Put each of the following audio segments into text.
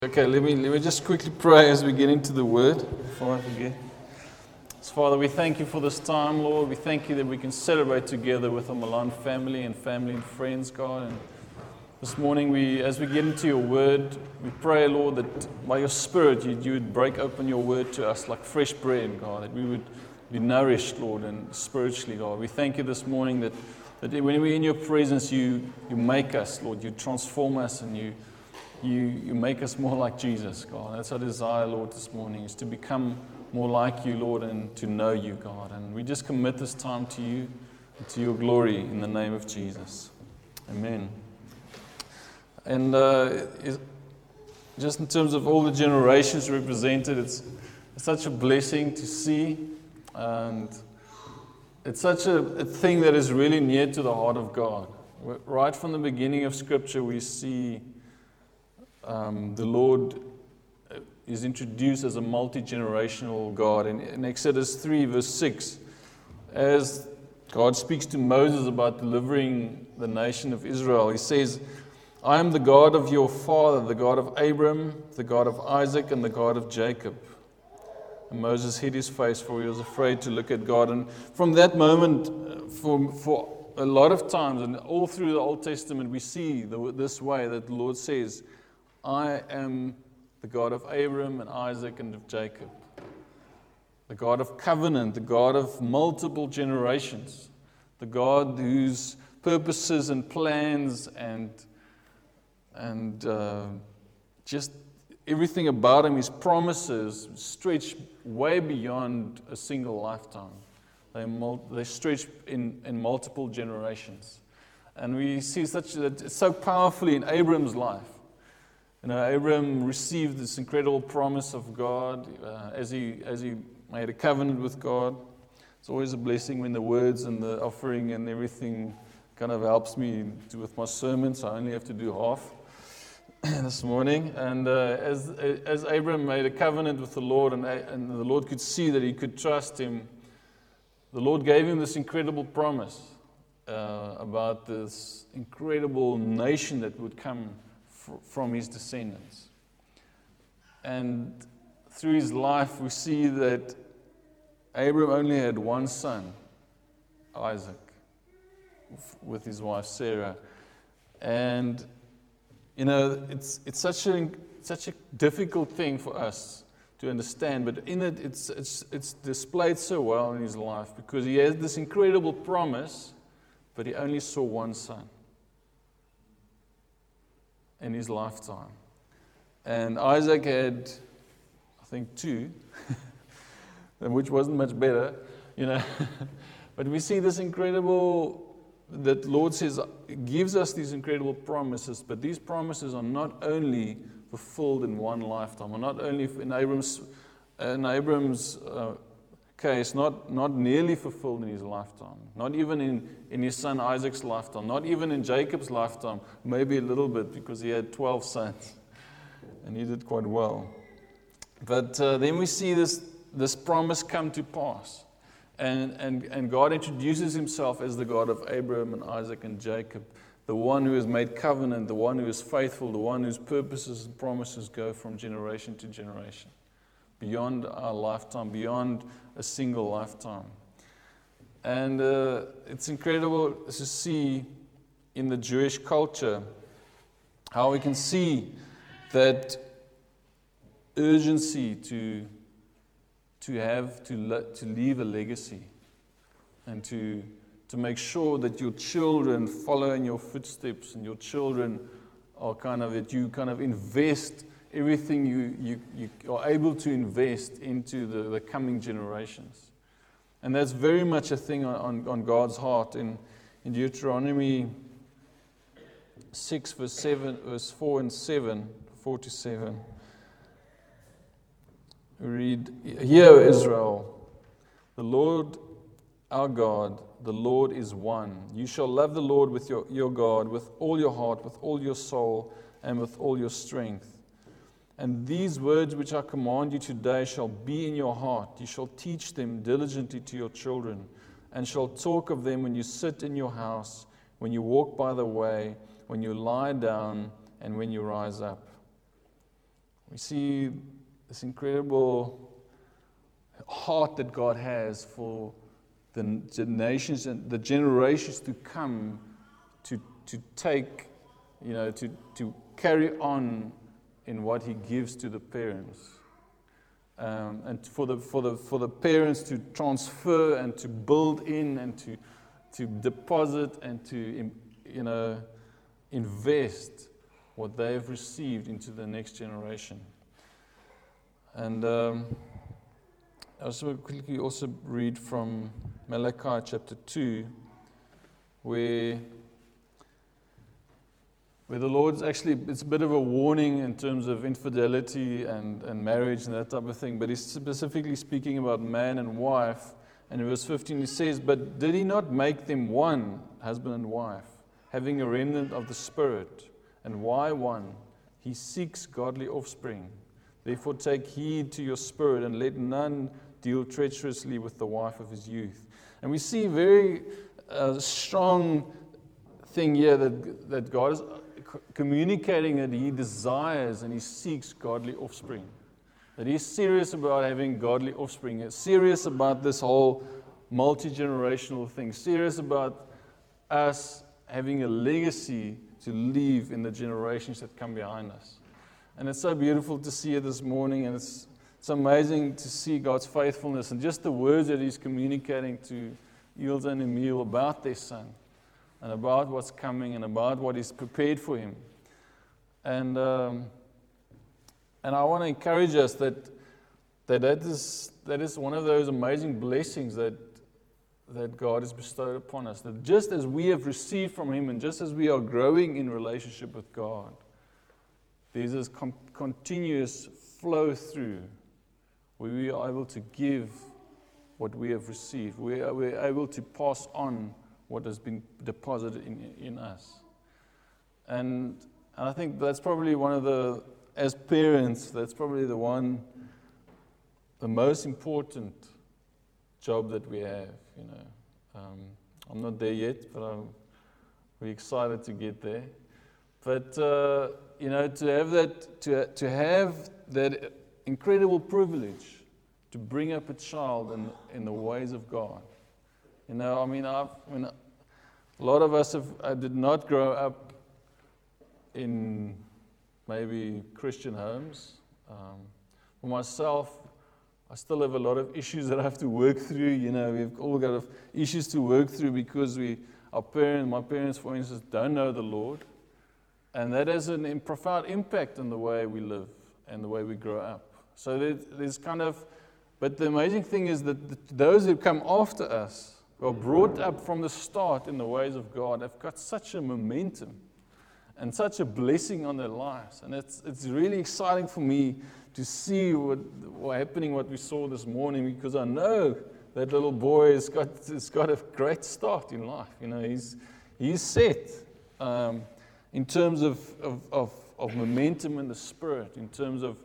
Okay, let me just quickly pray as we get into the Word before I forget. So, Father, we thank you for this time, Lord. We thank you that we can celebrate together with the Milan family and friends, God. And this morning, as we get into your Word, we pray, Lord, that by your Spirit you would break open your Word to us like fresh bread, God, that we would be nourished, Lord, and spiritually, God. We thank you this morning that when we're in your presence, you make us, Lord, you transform us, and you make us more like Jesus, God. That's our desire, Lord, this morning, is to become more like you, Lord, and to know you, God. And we just commit this time to you and to your glory in the name of Jesus. Amen. And just in terms of all the generations represented, it's such a blessing to see. And it's such a thing that is really near to the heart of God. Right from the beginning of Scripture, we see the Lord is introduced as a multi-generational God. In Exodus 3, verse 6, as God speaks to Moses about delivering the nation of Israel, he says, "I am the God of your father, the God of Abram, the God of Isaac, and the God of Jacob." And Moses hid his face, for he was afraid to look at God. And from that moment, for a lot of times, and all through the Old Testament, we see this way that the Lord says, "I am the God of Abram and Isaac and of Jacob." The God of covenant, the God of multiple generations, the God whose purposes and plans and just everything about him, his promises, stretch way beyond a single lifetime. They stretch in multiple generations. And we see that so powerfully in Abram's life. You know, Abram received this incredible promise of God as he made a covenant with God. It's always a blessing when the words and the offering and everything kind of helps me with my sermon, so I only have to do half this morning. And as Abram made a covenant with the Lord, and the Lord could see that he could trust him, the Lord gave him this incredible promise about this incredible nation that would come from his descendants. And through his life, we see that Abram only had one son, Isaac, with his wife Sarah. And you know, it's such a difficult thing for us to understand, but in it, it's displayed so well in his life, because he had this incredible promise, but he only saw one son in his lifetime. And Isaac had, I think, two, which wasn't much better, you know. But we see this incredible, that Lord says, gives us these incredible promises, but these promises are not only fulfilled in one lifetime, or not only in Abram's case, not nearly fulfilled in his lifetime, not even in his son Isaac's lifetime, not even in Jacob's lifetime, maybe a little bit, because he had 12 sons, and he did quite well. But then we see this promise come to pass, and God introduces himself as the God of Abraham and Isaac and Jacob, the one who has made covenant, the one who is faithful, the one whose purposes and promises go from generation to generation, beyond our lifetime, beyond a single lifetime. And it's incredible to see in the Jewish culture how we can see that urgency to leave a legacy, and to make sure that your children follow in your footsteps, and your children are that you invest everything you are able to invest into the coming generations. And that's very much a thing on God's heart. In Deuteronomy 6, verse 4 to 7, we read, "Hear, O Israel, the Lord our God, the Lord is one. You shall love the Lord with your God with all your heart, with all your soul, and with all your strength. And these words which I command you today shall be in your heart. You shall teach them diligently to your children, and shall talk of them when you sit in your house, when you walk by the way, when you lie down, and when you rise up. We see this incredible heart that God has for the nations and the generations to come to take, to carry on in what He gives to the parents. And for the parents to transfer and to build in and to deposit and to invest what they have received into the next generation. And I also quickly read from Malachi chapter 2, where the Lord's actually, it's a bit of a warning in terms of infidelity and marriage and that type of thing, but He's specifically speaking about man and wife. And in verse 15 He says, "But did He not make them one, husband and wife, having a remnant of the Spirit? And why one? He seeks godly offspring. Therefore take heed to your spirit, and let none deal treacherously with the wife of his youth." And we see very strong thing here that God is communicating that He desires and He seeks godly offspring. That He's serious about having godly offspring. He's serious about this whole multi-generational thing. Serious about us having a legacy to leave in the generations that come behind us. And it's so beautiful to see it this morning, and it's amazing to see God's faithfulness and just the words that He's communicating to Ilse and Emil about their son and about what's coming and about what is prepared for him. And I want to encourage us that is one of those amazing blessings that God has bestowed upon us. That just as we have received from Him and just as we are growing in relationship with God, there's this continuous flow through where we are able to give what we have received. We're able to pass on what has been deposited in us. And I think that's probably one of the, as parents, that's probably the most important job that we have, I'm not there yet, but we're excited to get there. But, to have that incredible privilege to bring up a child in the ways of God. A lot of us did not grow up in maybe Christian homes. For myself, I still have a lot of issues that I have to work through. We've all got issues to work through because my parents, for instance, don't know the Lord. And that has a profound impact on the way we live and the way we grow up. So there's but the amazing thing is that those who come after us, who are brought up from the start in the ways of God, have got such a momentum and such a blessing on their lives. And it's really exciting for me to see what we saw this morning, because I know that little boy has got a great start in life. He's set in terms of momentum in the spirit, in terms of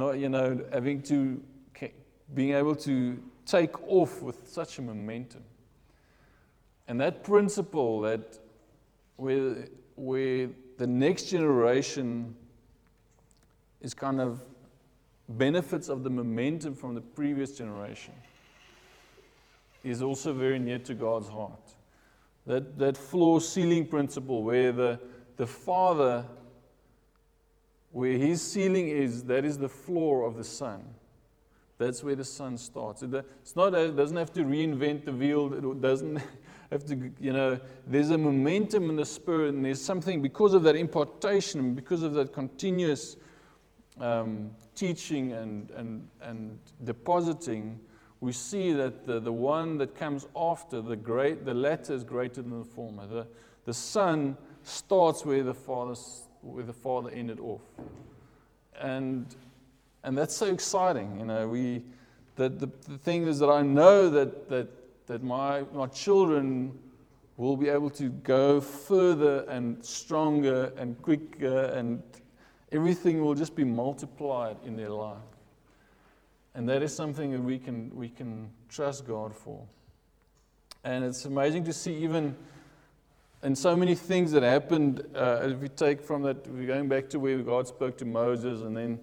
being able to take off with such a momentum. And that principle that where the next generation is benefits of the momentum from the previous generation is also very near to God's heart. That floor-ceiling principle where the father, where his ceiling is, that is the floor of the son. That's where the son starts. It doesn't have to reinvent the wheel. It doesn't have to, there's a momentum in the spirit, and there's something because of that impartation, because of that continuous teaching and depositing. We see that the one that comes after, the latter is greater than the former. The son starts where the father ended off, and that's so exciting. The thing is that I know that my children will be able to go further and stronger and quicker, and everything will just be multiplied in their life. And that is something that we can trust God for. And it's amazing to see even in so many things that happened, if we take from that, we're going back to where God spoke to Moses, and then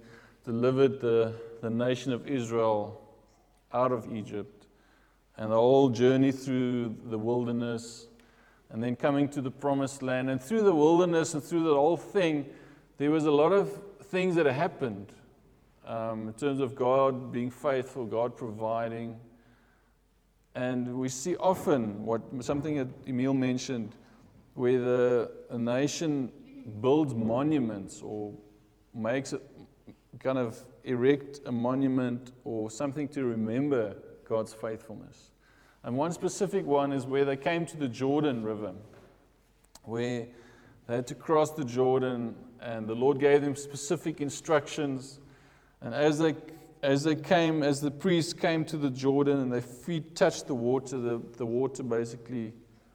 delivered the nation of Israel out of Egypt, and the whole journey through the wilderness, and then coming to the promised land. And through the wilderness and through the whole thing, there was a lot of things that happened in terms of God being faithful, God providing. And we see often something that Emil mentioned, where a nation builds monuments or makes it kind of erect a monument or something to remember God's faithfulness. And one specific one is where they came to the Jordan River, where they had to cross the Jordan, and the Lord gave them specific instructions. And as the priests came to the Jordan and their feet touched the water, the water basically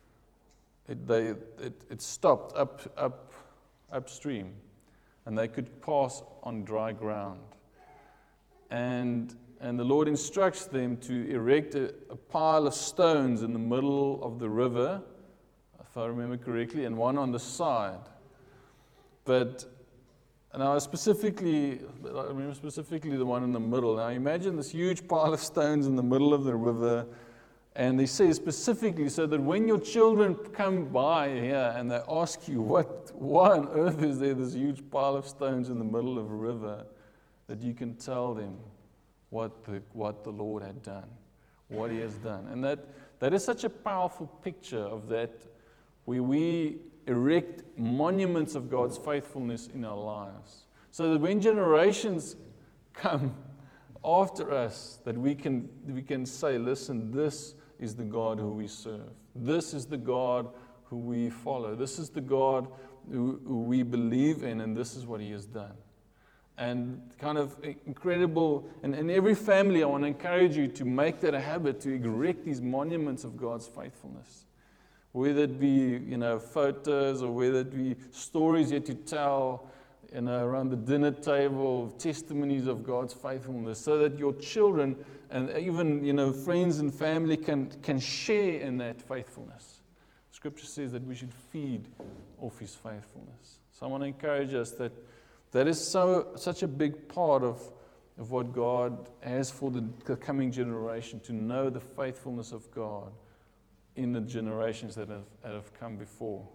it stopped upstream, and they could pass on dry ground. And the Lord instructs them to erect a pile of stones in the middle of the river, if I remember correctly, and one on the side. And I remember specifically the one in the middle. Now imagine this huge pile of stones in the middle of the river, and they say specifically so that when your children come by here and they ask you, why on earth is there this huge pile of stones in the middle of a river, that you can tell them what the Lord had done, what He has done. And that is such a powerful picture of that, where we erect monuments of God's faithfulness in our lives, so that when generations come after us, that we can say, listen, this is the God who we serve. This is the God who we follow. This is the God who we believe in, and this is what He has done. And kind of incredible, and in every family, I want to encourage you to make that a habit, to erect these monuments of God's faithfulness. Whether it be, photos, or whether it be stories yet to tell, around the dinner table, testimonies of God's faithfulness, so that your children and even, friends and family can share in that faithfulness. Scripture says that we should feed off His faithfulness. So I want to encourage us that is such a big part of what God has for the coming generation, to know the faithfulness of God in the generations that have come before.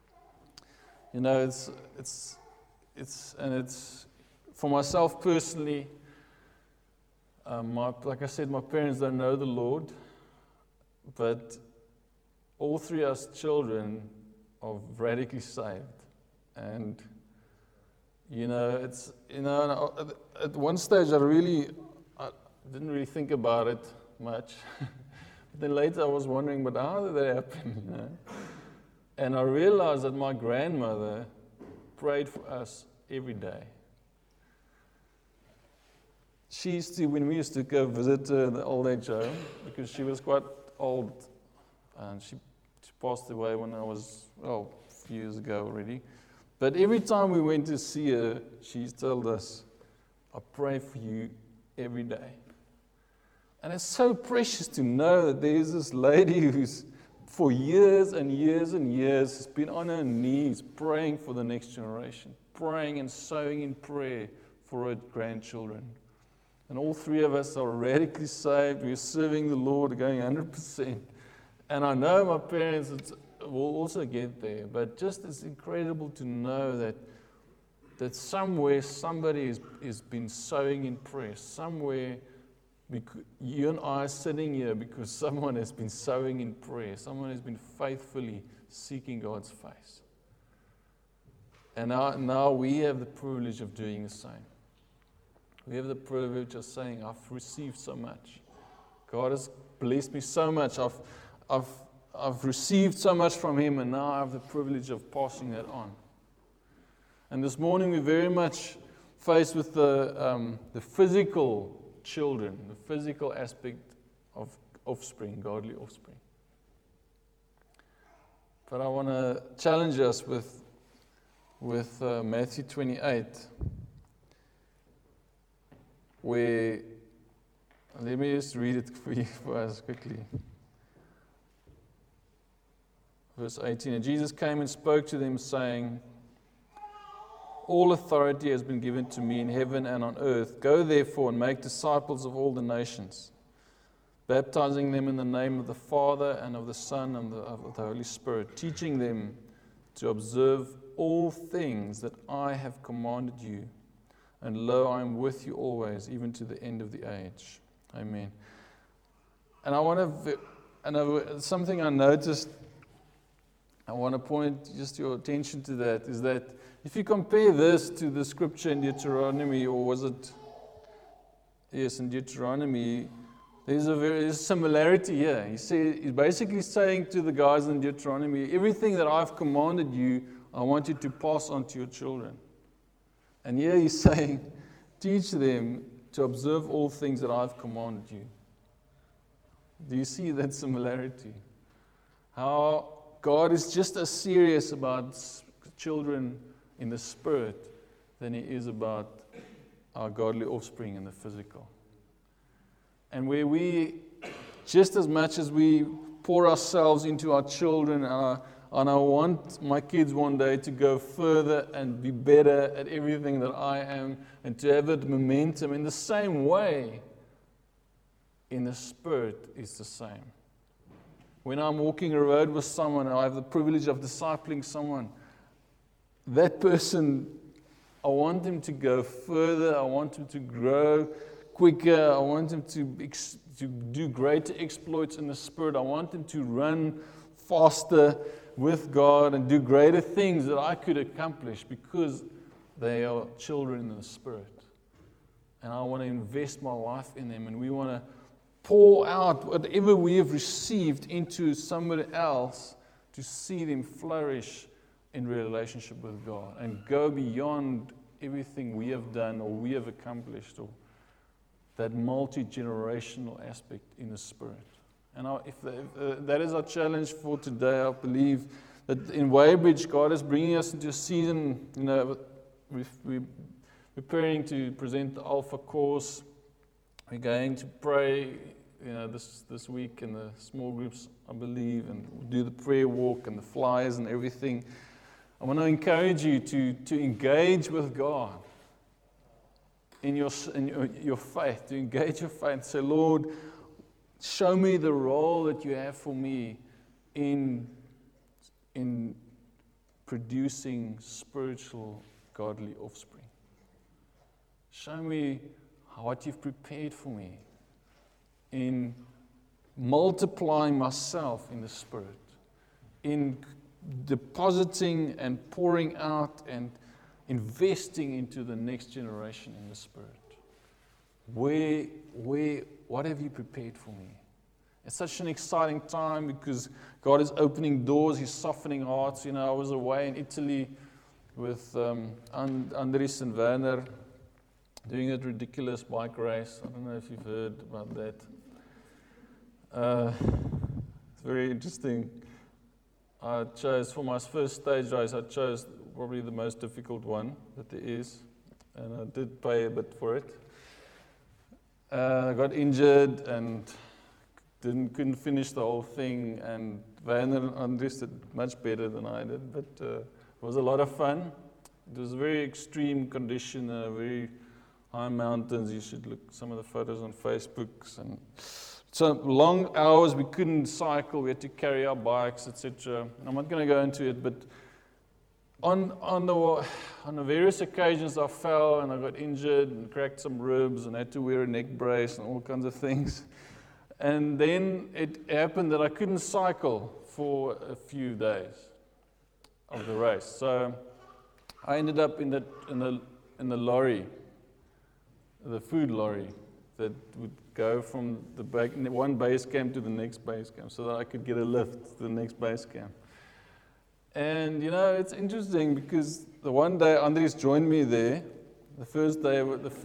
It's for myself personally. Like I said, my parents don't know the Lord, but all three of us children are radically saved. And at one stage I didn't really think about it much. But then later I was wondering, but how did that happen? And I realized that my grandmother prayed for us every day. When we used to go visit her in the old age home, because she was quite old, and she passed away when I was, a few years ago already. But every time we went to see her, she told us, I pray for you every day. And it's so precious to know that there's this lady who's, for years and years and years, has been on her knees praying for the next generation, praying and sowing in prayer for her grandchildren. And all three of us are radically saved. We're serving the Lord, going 100%. And I know my parents will also get there, but just it's incredible to know that somewhere somebody has been sowing in prayer. Somewhere you and I are sitting here because someone has been sowing in prayer. Someone has been faithfully seeking God's face. And now we have the privilege of doing the same. We have the privilege of saying, I've received so much. God has blessed me so much. I've received so much from Him, and now I have the privilege of passing that on. And this morning we're very much faced with the physical children, the physical aspect of offspring, godly offspring. But I want to challenge us with Matthew 28, where, let me just read it for us quickly. Verse 18, and Jesus came and spoke to them, saying, all authority has been given to me in heaven and on earth. Go therefore and make disciples of all the nations, baptizing them in the name of the Father and of the Son and of the Holy Spirit, teaching them to observe all things that I have commanded you. And lo, I am with you always, even to the end of the age. Amen. And something I noticed, I want to point just your attention to that, is that if you compare this to the scripture in Deuteronomy, or was it, yes, in Deuteronomy, there's a similarity here. He's basically saying to the guys in Deuteronomy, everything that I've commanded you, I want you to pass on to your children. And here he's saying, teach them to observe all things that I've commanded you. Do you see that similarity? How God is just as serious about children in the spirit than He is about our godly offspring in the physical. And where we, just as much as we pour ourselves into our children, and I want my kids one day to go further and be better at everything that I am, and to have that momentum, in the same way, in the spirit, it's the same. When I'm walking a road with someone and I have the privilege of discipling someone, that person, I want him to go further, I want him to grow quicker, I want him to do greater exploits in the spirit, I want him to run faster with God and do greater things that I could accomplish because they are children in the spirit. And I want to invest my life in them, and we want to pour out whatever we have received into somebody else to see them flourish in relationship with God and go beyond everything we have done or we have accomplished, or that multi-generational aspect in the spirit. And if that is our challenge for today, I believe that in Weybridge, God is bringing us into a season, we're preparing to present the Alpha course. We're going to pray, this week in the small groups, I believe, and do the prayer walk and the flyers and everything. I want to encourage you to engage with God in your faith, to engage your faith and say, Lord, show me the role that you have for me in producing spiritual, godly offspring. Show me what you've prepared for me in multiplying myself in the Spirit, in depositing and pouring out and investing into the next generation in the Spirit. What have you prepared for me? It's such an exciting time because God is opening doors, He's softening hearts. I was away in Italy with Andries and Werner doing that ridiculous bike race. I don't know if you've heard about that. It's very interesting. I chose, for my first stage race, I chose probably the most difficult one that there is. And I did pay a bit for it. I got injured and couldn't finish the whole thing. And Werner and Andries did much better than I did. But it was a lot of fun. It was a very extreme condition, very high mountains. You should look some of the photos on Facebook. And so long hours, we couldn't cycle. We had to carry our bikes, etc. I'm not going to go into it, but on the various occasions I fell and I got injured and cracked some ribs and had to wear a neck brace and all kinds of things. And then it happened that I couldn't cycle for a few days of the race. So I ended up in the lorry, the food lorry that would go from one base camp to the next base camp so that I could get a lift to the next base camp. And it's interesting because the one day Andries joined me there, the first day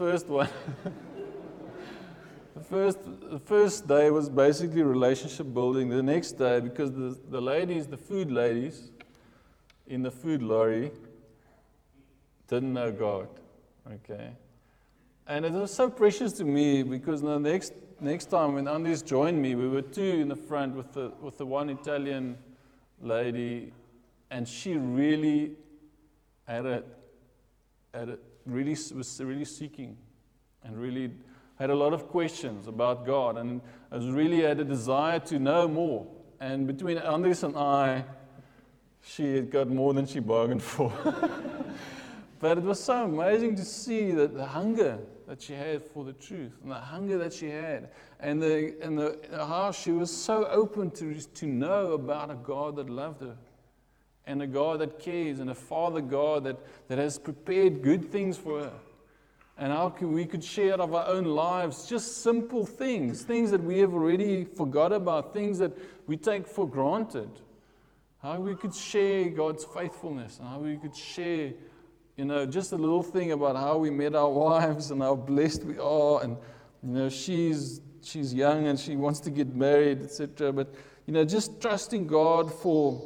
was basically relationship building. The next day, because the food ladies in the food lorry didn't know God, okay? And it was so precious to me because the next time when Andries joined me, we were two in the front with the one Italian lady, and she really had was really seeking and really had a lot of questions about God, and I really had a desire to know more. And between Andries and I, she had got more than she bargained for. But it was so amazing to see that the hunger that she had for the truth, and the hunger that she had, and how she was so open to know about a God that loved her, and a God that cares, and a Father God that has prepared good things for her. And how we could share out of our own lives, just simple things that we have already forgot about, things that we take for granted. How we could share God's faithfulness, and how we could share, just a little thing about how we met our wives and how blessed we are. And, she's young and she wants to get married, etc. But, just trusting God for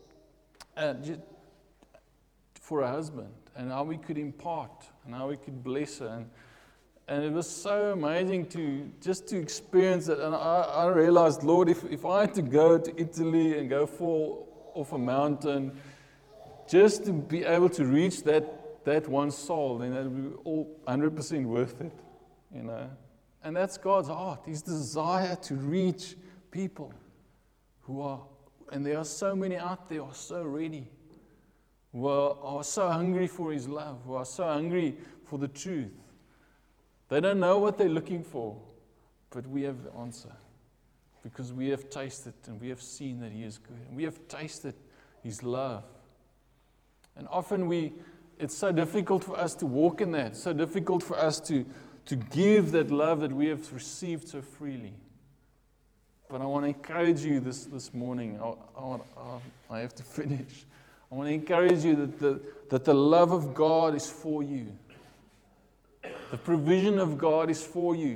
a husband, and how we could impart and how we could bless her. And it was so amazing to experience it. And I realized, Lord, if I had to go to Italy and go fall off a mountain just to be able to reach that one soul, then that would be all 100% worth it, And that's God's heart, His desire to reach people and there are so many out there who are so ready, who are so hungry for His love, who are so hungry for the truth. They don't know what they're looking for, but we have the answer, because we have tasted and we have seen that He is good, and we have tasted His love. And often it's so difficult for us to walk in that, so difficult for us to give that love that we have received so freely. But I want to encourage you this morning. I have to finish. I want to encourage you that the love of God is for you. The provision of God is for you.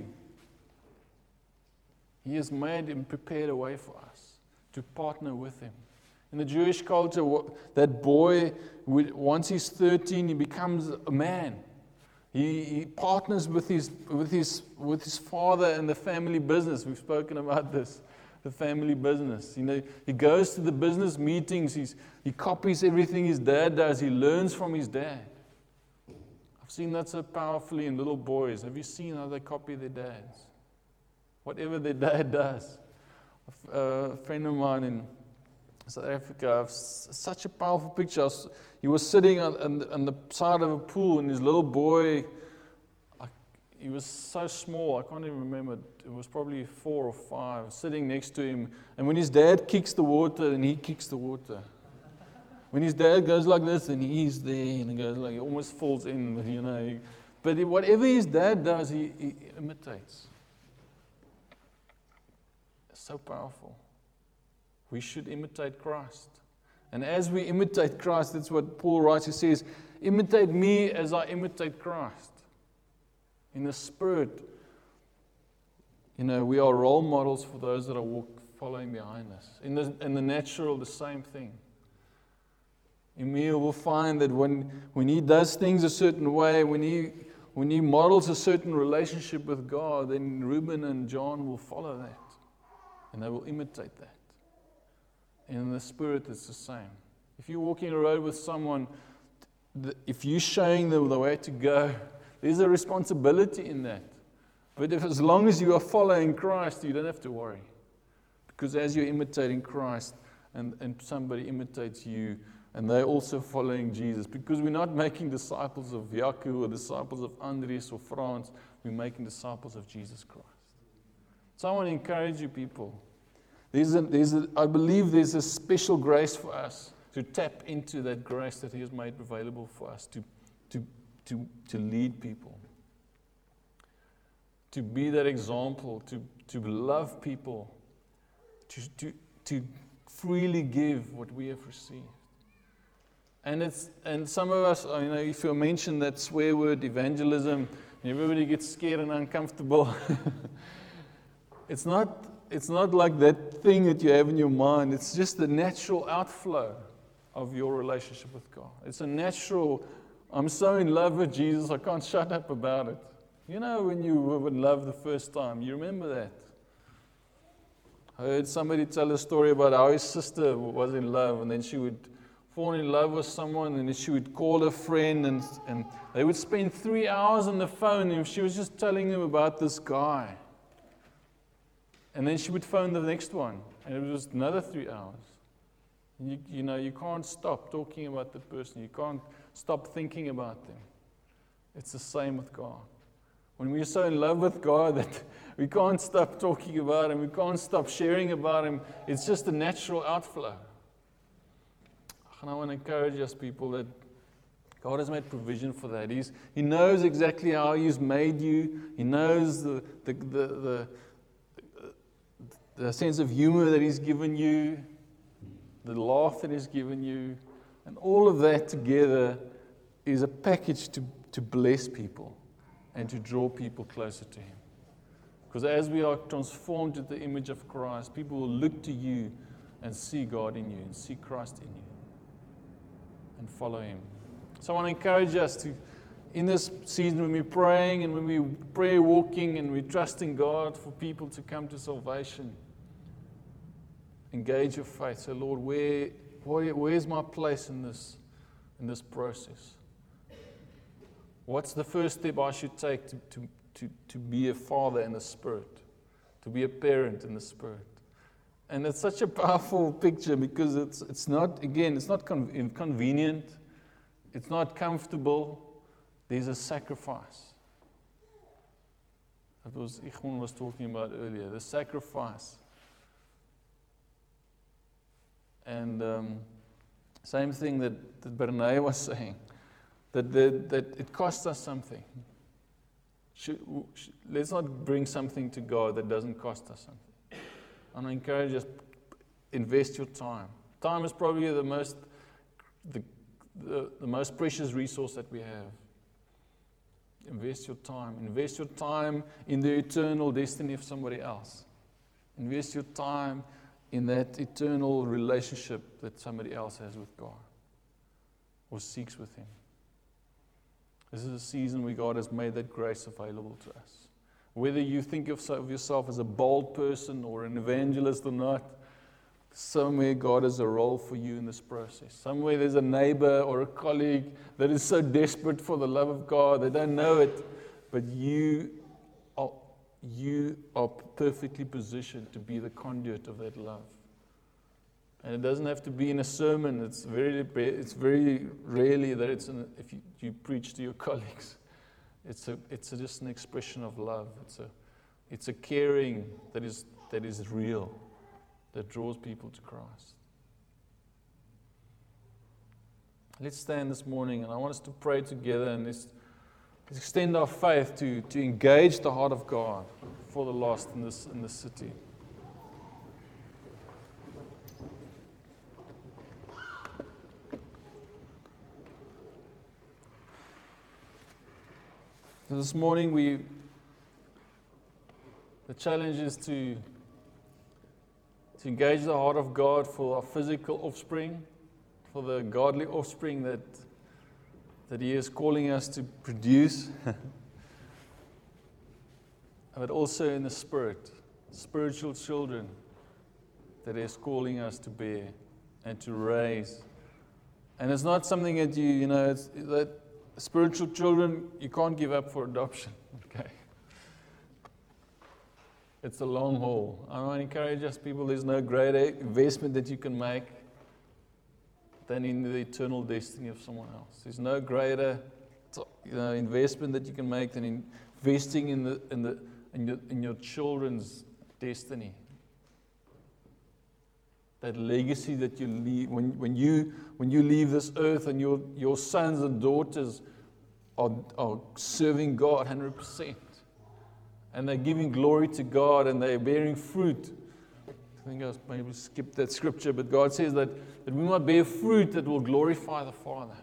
He has made and prepared a way for us to partner with Him. In the Jewish culture, that boy, once he's 13, he becomes a man. He partners with his father in the family business. We've spoken about this, the family business. He goes to the business meetings. He copies everything his dad does. He learns from his dad. I've seen that so powerfully in little boys. Have you seen how they copy their dads? Whatever their dad does. A friend of mine in South Africa, such a powerful picture. He was sitting on the side of a pool, and his little boy, he was so small, I can't even remember, it was probably 4 or 5, sitting next to him. And when his dad kicks the water, then he kicks the water. When his dad goes like this, then he's there, and he goes like, he almost falls in, But whatever his dad does, he imitates. It's so powerful. We should imitate Christ. And as we imitate Christ, that's what Paul writes. He says, imitate me as I imitate Christ. In the Spirit, we are role models for those that are following behind us. In the natural, the same thing. Emil will find that when he does things a certain way, when he models a certain relationship with God, then Reuben and John will follow that. And they will imitate that. And in the Spirit, it's the same. If you're walking a road with someone, if you're showing them the way to go, there's a responsibility in that. But as long as you are following Christ, you don't have to worry. Because as you're imitating Christ, and somebody imitates you, and they're also following Jesus, because we're not making disciples of Yaku or disciples of Andries or Frans, we're making disciples of Jesus Christ. So I want to encourage you people. I believe there's a special grace for us to tap into that grace that He has made available for us to lead people, to be that example, to love people, to freely give what we have received. And some of us, if you mention that swear word evangelism, everybody gets scared and uncomfortable. It's not like that thing that you have in your mind. It's just the natural outflow of your relationship with God. It's a natural, I'm so in love with Jesus, I can't shut up about it. When you were in love the first time, you remember that? I heard somebody tell a story about how his sister was in love, and then she would fallen in love with someone, and she would call a friend, and they would spend 3 hours on the phone, and she was just telling them about this guy. And then she would phone the next one, and it was another 3 hours. And you can't stop talking about the person. You can't stop thinking about them. It's the same with God. When we're so in love with God that we can't stop talking about Him, we can't stop sharing about Him, it's just a natural outflow. And I want to encourage us, people, that God has made provision for that. He knows exactly how He's made you. He knows the sense of humor that He's given you, the laugh that He's given you, and all of that together is a package to bless people and to draw people closer to Him. Because as we are transformed to the image of Christ, people will look to you and see God in you and see Christ in you and follow Him. So I want to encourage us to, in this season when we're praying and when we're prayer walking and we're trusting God for people to come to salvation, engage your faith. Say, Lord, where's my place in this process? What's the first step I should take to be a father in the Spirit, to be a parent in the Spirit? And it's such a powerful picture because it's not inconvenient, it's not comfortable. There's a sacrifice. That was Ichwan was talking about earlier, the sacrifice. And same thing that Bernae was saying, that it costs us something. Let's not bring something to God that doesn't cost us something. And I encourage us, invest your time. Time is probably the most precious resource that we have. Invest your time. Invest your time in the eternal destiny of somebody else. Invest your time in that eternal relationship that somebody else has with God or seeks with Him. This is a season where God has made that grace available to us. Whether you think of yourself as a bold person or an evangelist or not, somewhere God has a role for you in this process. Somewhere there's a neighbor or a colleague that is so desperate for the love of God, they don't know it, but you are perfectly positioned to be the conduit of that love. And it doesn't have to be in a sermon. It's very rarely that if you preach to your colleagues. It's just an expression of love. It's a caring that is real, that draws people to Christ. Let's stand this morning, and I want us to pray together, and let's extend our faith to engage the heart of God for the lost in this city. This morning, the challenge is to engage the heart of God for our physical offspring, for the godly offspring that He is calling us to produce, but also in the Spirit, spiritual children that He is calling us to bear and to raise. And it's not something that it's that spiritual children, you can't give up for adoption, okay? It's a long haul. I want to encourage us, people, there's no greater investment that you can make than in the eternal destiny of someone else. There's no greater investment that you can make than investing in your children's destiny. That legacy that you leave when you leave this earth, and your sons and daughters are serving God 100%, and they're giving glory to God, and they're bearing fruit. I think I maybe skipped that scripture, but God says that we might bear fruit that will glorify the Father.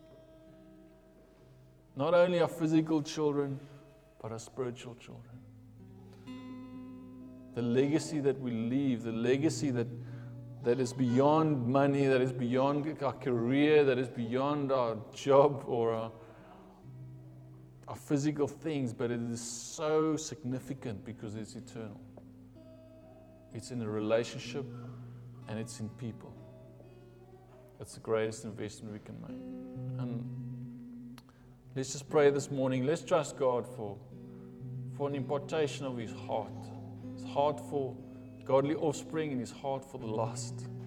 Not only our physical children, but our spiritual children. The legacy that we leave, the legacy that is beyond money, that is beyond our career, that is beyond our job or our physical things, but it is so significant because it's eternal. It's in a relationship and it's in people. It's the greatest investment we can make. And let's just pray this morning. Let's trust God for an impartation of His heart for godly offspring and His heart for the lost.